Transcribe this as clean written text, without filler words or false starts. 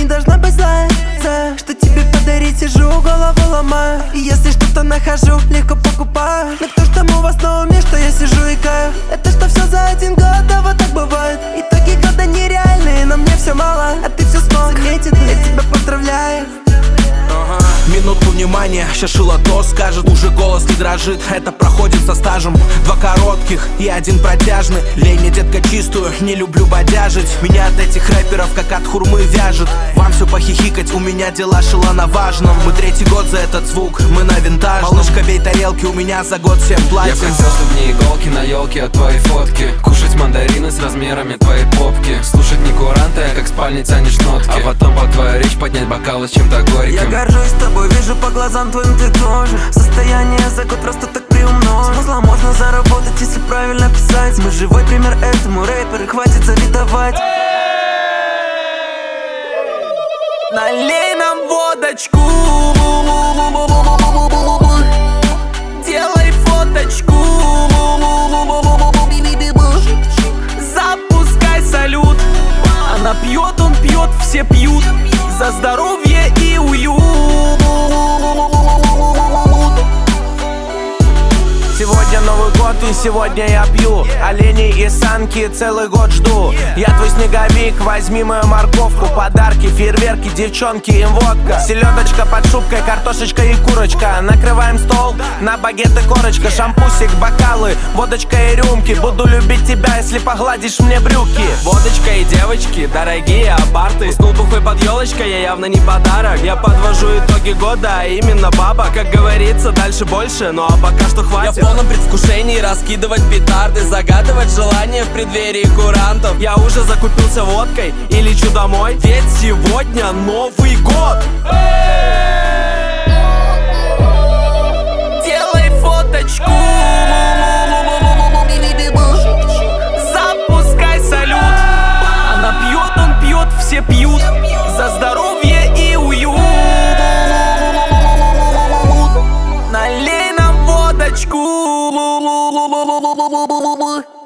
должна быть злая, что тебе подарить, сижу, голову ломаю. И если что-то нахожу, легко покупаю. Но кто ж там у вас на уме, что я сижу и каю? Это что все за один год, да вот так бывает. Итоги года нереальные, но мне все мало. А ты все смог, заметит, я тебя поздравляю. Минутку внимания, щас шило-то скажет. Уже голос не дрожит, это проходит со стажем. Два коротких и один протяжный. Лень мне, детка, чистую, не люблю бодяжить. Меня от этих рэперов как от хурмы вяжет. Вам все похихикать, у меня дела шила на важном. Мы третий год за этот звук, мы на винтажном. Малышка, бей тарелки, у меня за год 7 платьев. Я хотел, чтоб не иголки на елке, а твои фотки. Кушать мандарины с размерами твоей попки. Слушать не куранты, а как в спальне тянешь нотки. А потом под твою речь поднять бокалы с чем-то горьким. Я горжусь тобой, вижу по глазам твоим, ты тоже. Состояние за год просто так приумножить. Смысла можно заработать, если правильно писать. Мы живой пример этому, рэперы, хватит завидовать. Налей нам водочку, делай фоточку, запускай салют. Она пьет, он пьет, все пьют. За здоровье и уют. Сегодня Новый год и сегодня я пью. Оленей и санки целый год жду. Я твой снеговик, возьми мою морковку. Подарки, фейерверки, девчонки, им водка. Селедочка под шубкой, картошечка и курочка. Накрываем стол, на багеты корочка. Шампусик, бокалы, водочка и рюмки. Буду любить тебя, если погладишь мне брюки. Водочка и девочки, дорогие апарты. Уснул бухой под елочкой, я явно не подарок. Я подвожу итоги года, а именно баба. Как говорится, дальше больше, ну а пока что хватит. Я в полном предвкушении раскидывать петарды, загадывать желания в преддверии курантов. Я уже закупился водкой и лечу домой, ведь сегодня Новый год. Делай фоточку, запускай салют. Она пьет, он пьет, все пьют. За здоровье и уют. Налей нам водочку.